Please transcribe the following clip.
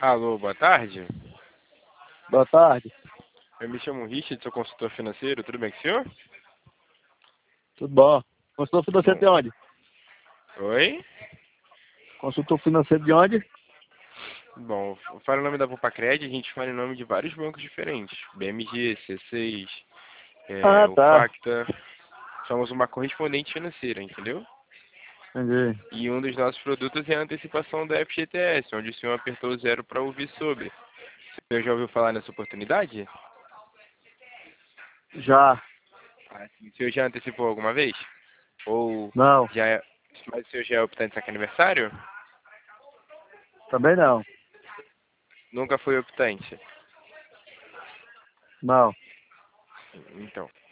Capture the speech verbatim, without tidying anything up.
Alô, boa tarde. Boa tarde. Eu me chamo Richard, sou consultor financeiro. Tudo bem com o senhor? Tudo bom? Consultor financeiro Bom. de onde? Oi? Consultor financeiro de onde? Bom, eu falo o nome da Vupacred, a gente fala em nome de vários bancos diferentes. B M G, C seis, é, Ah, o tá. Facta. Somos uma correspondente financeira, entendeu? Entendi. E um dos nossos produtos é a antecipação da F G T S, onde o senhor apertou zero para ouvir sobre. O senhor já ouviu falar nessa oportunidade? Já. Ah, sim. O senhor já antecipou alguma vez? Ou Não. já é... Mas o senhor já é optante saque aniversário? Também não. Nunca foi optante. Não. Então,